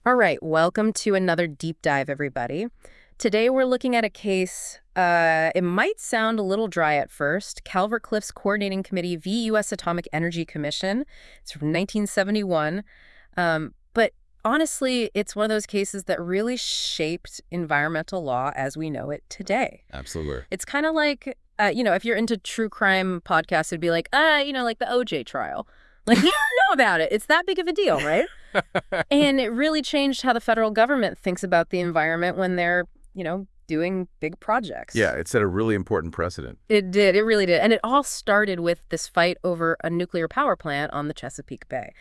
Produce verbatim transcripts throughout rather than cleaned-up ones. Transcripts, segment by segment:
All right, welcome to another deep dive, everybody. Today we're looking at a case, uh, it might sound a little dry at first, Calvert-Cliffs Coordinating Committee v. U S Atomic Energy Commission. It's from nineteen seventy-one. Um, but honestly, it's one of those cases that really shaped environmental law as we know it today. Absolutely. It's kind of like, uh, you know, if you're into true crime podcasts, it'd be like, ah, you know, like the O J trial. Like, you don't know about it. It's that big of a deal, right? And it really changed how the federal government thinks about the environment when they're, you know, doing big projects. Yeah, it set a really important precedent. It did. It really did. And it all started with this fight over a nuclear power plant on the Chesapeake Bay.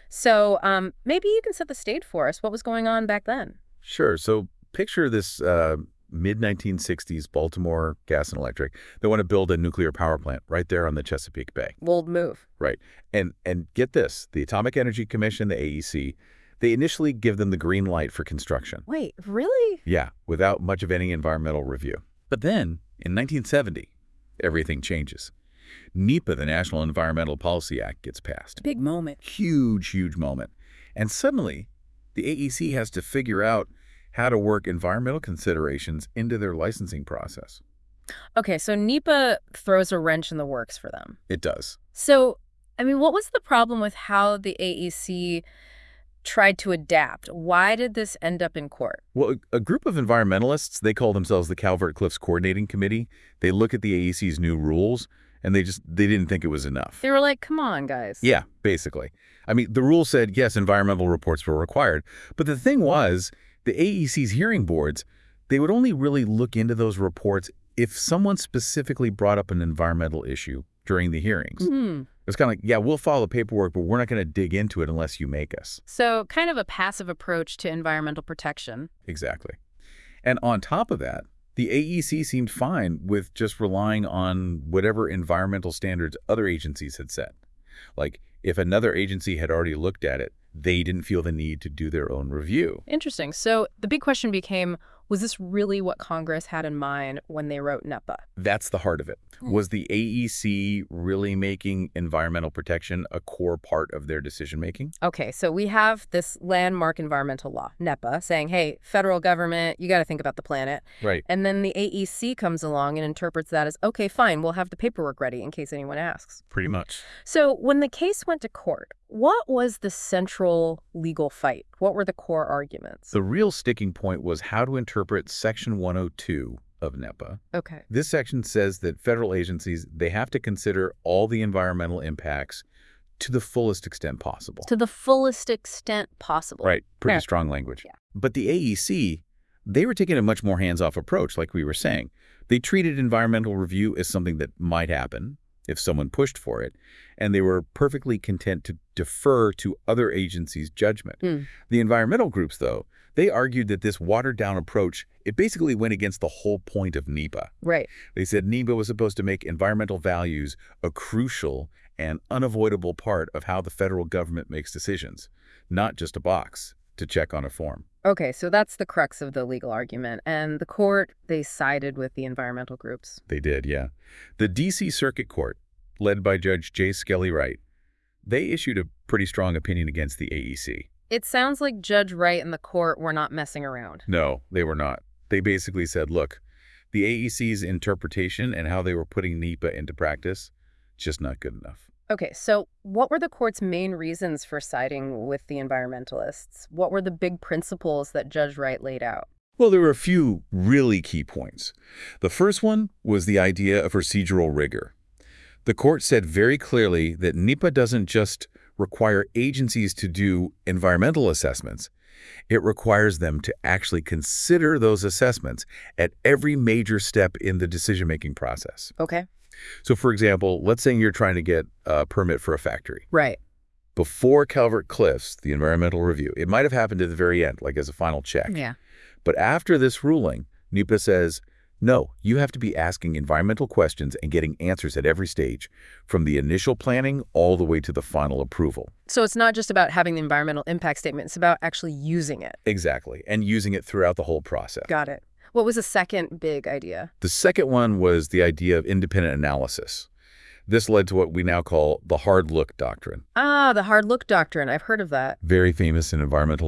So um, maybe you can set the stage for us. What was going on back then? Sure. So picture this uh, mid nineteen sixties Baltimore Gas and Electric. They want to build a nuclear power plant right there on the Chesapeake Bay. Bold move. Right. And and get this, the Atomic Energy Commission, the A E C, they initially give them the green light for construction. Wait, really? Yeah, without much of any environmental review. But then, in nineteen seventy, everything changes. NEPA, the National Environmental Policy Act, gets passed. Big moment. Huge, huge moment. And suddenly, the A E C has to figure out how to work environmental considerations into their licensing process. Okay, so NEPA throws a wrench in the works for them. It does. So, I mean, what was the problem with how the A E C tried to adapt? Why did this end up in court? Well, a, a group of environmentalists, they call themselves the Calvert-Cliffs Coordinating Committee. They look at the A E C's new rules, and they just they didn't think it was enough. They were like, come on, guys. Yeah, basically. I mean, the rule said, yes, environmental reports were required. But the thing was, the A E C's hearing boards, they would only really look into those reports if someone specifically brought up an environmental issue during the hearings. Mm-hmm. It's kind of like, yeah, we'll follow the paperwork, but we're not going to dig into it unless you make us. So kind of a passive approach to environmental protection. Exactly. And on top of that, the A E C seemed fine with just relying on whatever environmental standards other agencies had set. Like, if another agency had already looked at it, they didn't feel the need to do their own review. Interesting. So the big question became, was this really what Congress had in mind when they wrote NEPA? That's the heart of it. Was the A E C really making environmental protection a core part of their decision-making? Okay, so we have this landmark environmental law, NEPA, saying, hey, federal government, you got to think about the planet. Right. And then the A E C comes along and interprets that as, okay, fine, we'll have the paperwork ready in case anyone asks. Pretty much. So when the case went to court, what was the central legal fight? What were the core arguments? The real sticking point was how to interpret Section one oh two of NEPA. Okay. This section says that federal agencies, they have to consider all the environmental impacts to the fullest extent possible. To the fullest extent possible. Right. Pretty Yeah. strong language. Yeah. But the A E C, they were taking a much more hands-off approach, like we were saying. They treated environmental review as something that might happen if someone pushed for it, and they were perfectly content to defer to other agencies' judgment. Mm. The environmental groups, though, they argued that this watered-down approach, it basically went against the whole point of NEPA. Right. They said NEPA was supposed to make environmental values a crucial and unavoidable part of how the federal government makes decisions, not just a box to check on a form. Okay, so that's the crux of the legal argument. And the court, they sided with the environmental groups. They did, yeah. The D C Circuit Court, led by Judge J. Skelly Wright, they issued a pretty strong opinion against the A E C. It sounds like Judge Wright and the court were not messing around. No, they were not. They basically said, look, the A E C's interpretation and how they were putting NEPA into practice, just not good enough. Okay, so what were the court's main reasons for siding with the environmentalists? What were the big principles that Judge Wright laid out? Well, there were a few really key points. The first one was the idea of procedural rigor. The court said very clearly that NEPA doesn't just require agencies to do environmental assessments. It requires them to actually consider those assessments at every major step in the decision-making process. Okay. So, for example, let's say you're trying to get a permit for a factory. Right. Before Calvert-Cliffs, the environmental review, it might have happened at the very end, like as a final check. Yeah. But after this ruling, NEPA says, no, you have to be asking environmental questions and getting answers at every stage, from the initial planning all the way to the final approval. So it's not just about having the environmental impact statement, it's about actually using it. Exactly, and using it throughout the whole process. Got it. What was the second big idea? The second one was the idea of independent analysis. This led to what we now call the hard look doctrine. Ah, the hard look doctrine. I've heard of that. Very famous in environmental law.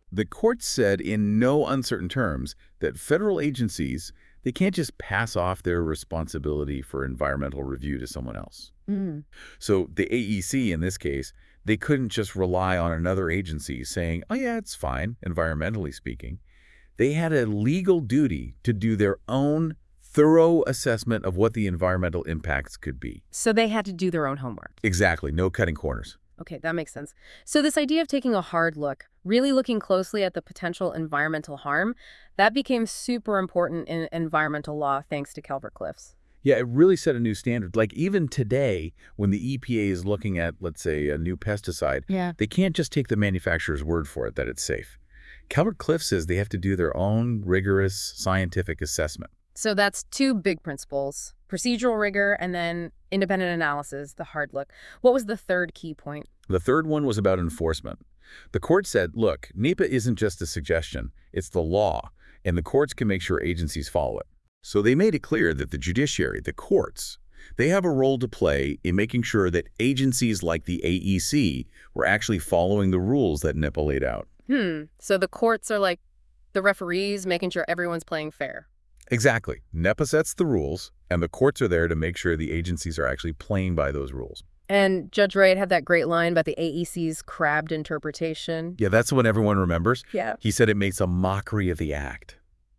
The court said in no uncertain terms that federal agencies, they can't just pass off their responsibility for environmental review to someone else. Mm. So the A E C, in this case, they couldn't just rely on another agency saying, oh yeah, it's fine, environmentally speaking. They had a legal duty to do their own thorough assessment of what the environmental impacts could be. So they had to do their own homework. Exactly, no cutting corners. Okay, that makes sense. So this idea of taking a hard look, really looking closely at the potential environmental harm, that became super important in environmental law thanks to Calvert-Cliffs. Yeah, it really set a new standard. Like even today, when the E P A is looking at, let's say, a new pesticide, Yeah. they can't just take the manufacturer's word for it that it's safe. Calvert-Cliffs says they have to do their own rigorous scientific assessment. So that's two big principles, procedural rigor and then independent analysis, the hard look. What was the third key point? The third one was about enforcement. The court said, look, NEPA isn't just a suggestion, it's the law, and the courts can make sure agencies follow it. So they made it clear that the judiciary, the courts, they have a role to play in making sure that agencies like the A E C were actually following the rules that NEPA laid out. Hmm. So the courts are like the referees, making sure everyone's playing fair. Exactly. NEPA sets the rules, and the courts are there to make sure the agencies are actually playing by those rules. And Judge Wright had that great line about the A E C's crabbed interpretation. Yeah, that's what everyone remembers. Yeah. He said it makes a mockery of the act,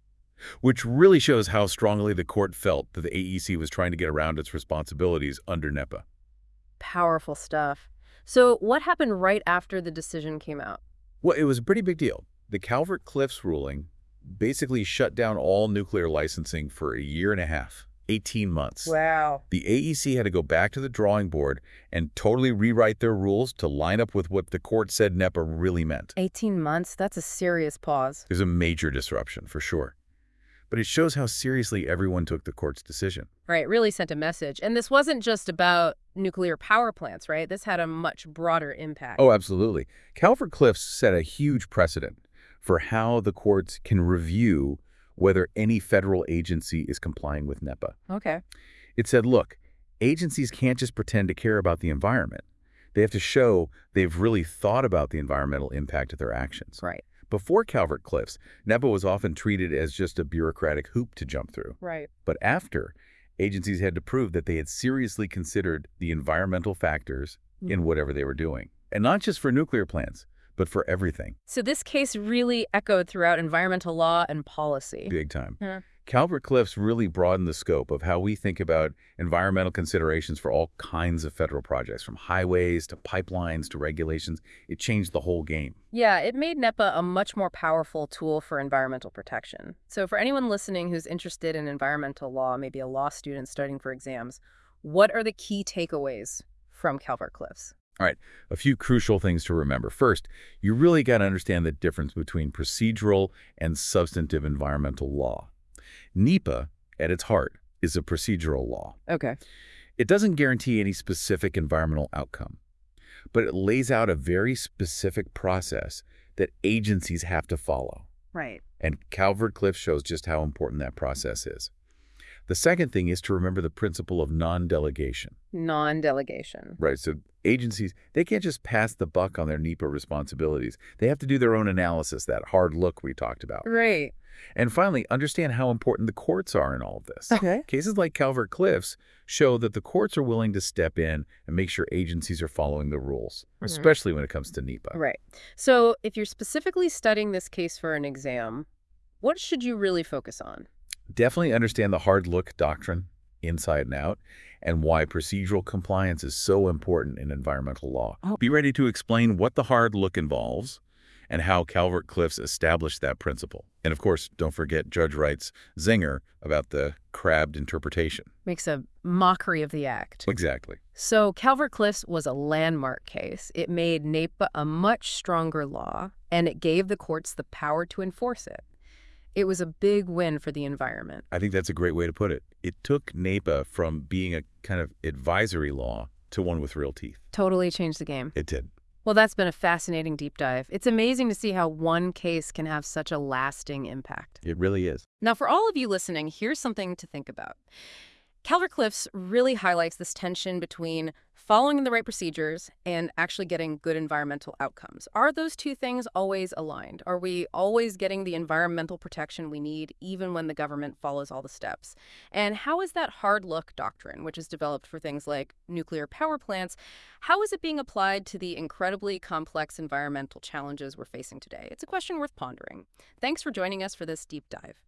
which really shows how strongly the court felt that the A E C was trying to get around its responsibilities under NEPA. Powerful stuff. So what happened right after the decision came out? Well, it was a pretty big deal. The Calvert-Cliffs ruling basically shut down all nuclear licensing for a year and a half, eighteen months. Wow. The A E C had to go back to the drawing board and totally rewrite their rules to line up with what the court said NEPA really meant. eighteen months? That's a serious pause. There's a major disruption, for sure. But it shows how seriously everyone took the court's decision. Right, really sent a message. And this wasn't just about nuclear power plants, right? This had a much broader impact. Oh, absolutely. Calvert-Cliffs set a huge precedent for how the courts can review whether any federal agency is complying with NEPA. Okay. It said, look, agencies can't just pretend to care about the environment. They have to show they've really thought about the environmental impact of their actions. Right. Before Calvert-Cliffs, NEPA was often treated as just a bureaucratic hoop to jump through. Right. But after, agencies had to prove that they had seriously considered the environmental factors Mm. in whatever they were doing. And not just for nuclear plants, but for everything. So this case really echoed throughout environmental law and policy. Big time. Yeah. Calvert-Cliffs really broadened the scope of how we think about environmental considerations for all kinds of federal projects, from highways to pipelines to regulations. It changed the whole game. Yeah, it made NEPA a much more powerful tool for environmental protection. So for anyone listening who's interested in environmental law, maybe a law student studying for exams, what are the key takeaways from Calvert-Cliffs? All right, a few crucial things to remember. First, you really got to understand the difference between procedural and substantive environmental law. NEPA, at its heart, is a procedural law. Okay. It doesn't guarantee any specific environmental outcome, but it lays out a very specific process that agencies have to follow. Right. And Calvert-Cliffs shows just how important that process is. The second thing is to remember the principle of non-delegation. Non-delegation. Right, so agencies, they can't just pass the buck on their NEPA responsibilities. They have to do their own analysis, that hard look we talked about. Right. And finally, understand how important the courts are in all of this. Okay. Cases like Calvert-Cliffs show that the courts are willing to step in and make sure agencies are following the rules, Mhm. especially when it comes to NEPA. Right. So if you're specifically studying this case for an exam, what should you really focus on? Definitely understand the hard look doctrine inside and out and why procedural compliance is so important in environmental law. Oh. Be ready to explain what the hard look involves and how Calvert-Cliffs established that principle. And of course, don't forget Judge Wright's zinger about the crabbed interpretation. Makes a mockery of the act. Exactly. So Calvert-Cliffs was a landmark case. It made NEPA a much stronger law, and it gave the courts the power to enforce it. It was a big win for the environment. I think that's a great way to put it. It took NEPA from being a kind of advisory law to one with real teeth. Totally changed the game. It did. Well, that's been a fascinating deep dive. It's amazing to see how one case can have such a lasting impact. It really is. Now, for all of you listening, here's something to think about. Calvert-Cliffs really highlights this tension between following the right procedures and actually getting good environmental outcomes. Are those two things always aligned? Are we always getting the environmental protection we need, even when the government follows all the steps? And how is that hard look doctrine, which is developed for things like nuclear power plants, how is it being applied to the incredibly complex environmental challenges we're facing today? It's a question worth pondering. Thanks for joining us for this deep dive.